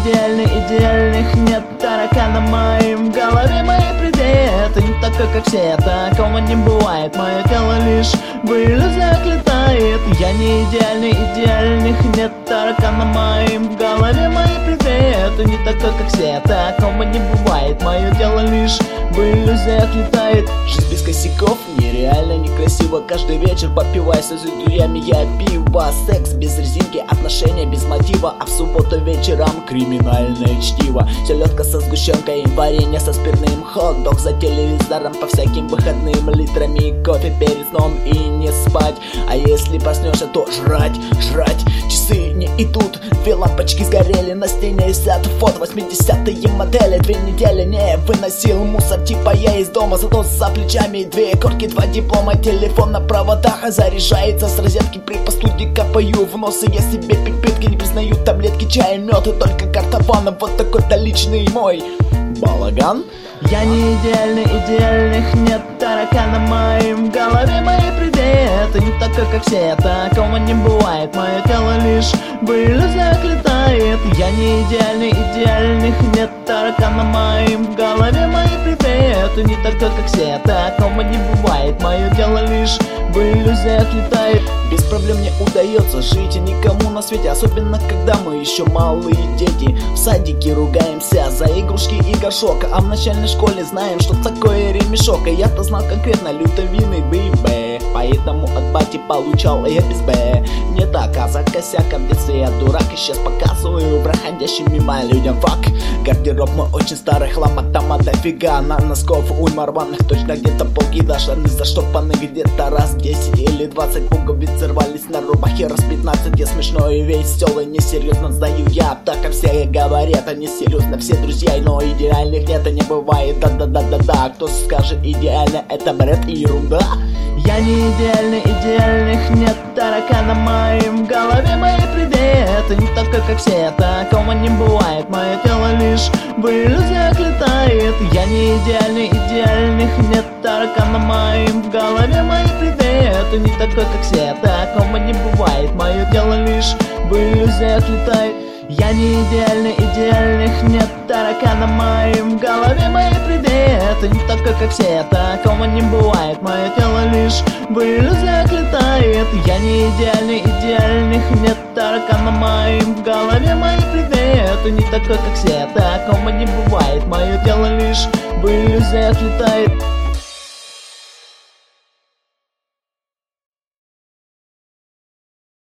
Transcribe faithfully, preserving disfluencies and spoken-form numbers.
идеальный, идеальных нет. Таракана моим в голове мои пределы. Это не такой, как все, такого не бывает. Мое тело лишь в иллюзиях летает. Я не идеальный, идеальных нет. Таракана моим в голове мои пределы. Это не такой, как все, такого не бывает. Мое тело лишь в иллюзиях летает. Жизнь без косяков нереально некрасиво. Каждый вечер попивайся за друзьями я пиво. Секс без резинки, отношения без мотива. А в субботу вечером криминальное чтиво. Селедка со сгущенкой, варенье со спиртным. Хот-дог за телевизором по всяким выходным. Литрами кофе перед сном и не спать. А если проснешься, то жрать, жрать. Часы не идут, две лампочки сгорели. На стене висят фото восьмидесятые модели. Две недели не выносил мусор, типа я из дома. Зато за плечами две корки, два диплома. Телефон на проводах заряжается с розетки. При постуде капаю в нос, и я себе пипетки не признаю. Таблетки, чай, мед и только картофан. Вот такой-то личный мой балаган. Я не идеальный, идеальных нет. Таракана моим в голове мои пределы. Это не такой, как все, такого не бывает. Мое тело лишь в иллюзиях летает. Я не идеальный, идеальных нет. Таракана моим в голове мои пределы. Это не такой, как все, такого не бывает. Мое тело лишь в иллюзиях летает. Без проблем мне удается жить, и никому на свете, особенно когда мы еще малые дети. В садике ругаемся за игрушки и горшок, а в начальной школе знаем, что такое ремешок. И я-то знал конкретно лютовины бэйбэ, поэтому от бати получал я без бэ. Не так, а за косяком в детстве я дурак, и сейчас показываю проходящим мимо людям фак. Гардероб мой очень старый, хлама там дофига. На носков уйма рваных, точно где-то полгида. Штаны заштопаны где-то раз десять или двадцать. Пуговицы рвались на рубахе раз пятнадцать. Я смешной и веселый, несерьезно сдаю я. Так как все говорят, они серьезно все друзья. Но идеальных нет и не бывает, да-да-да-да-да. Кто скажет идеально, это бред и ерунда. Я не идеальный, идеальных нет. Таракана моим в голове мои пределы. Это не такой, как все, такого не бывает. Мое тело лишь в иллюзиях летает. Я не идеальный, идеальных нет. Таракана моим в голове мои пределы. Это не такой, как все, такого не бывает. Мое тело лишь в иллюзиях летает. Я не идеальный, идеальных нет. Таракана моим в голове мои пределы. Это не такой, как все, такого не бывает. Мое тело лишь в иллюзиях летает. Я не идеальный, идеальных нет. Таракана моим в голове мои пределы. Это не такой, как все, такого не бывает. Мое тело лишь в иллюзиях летает.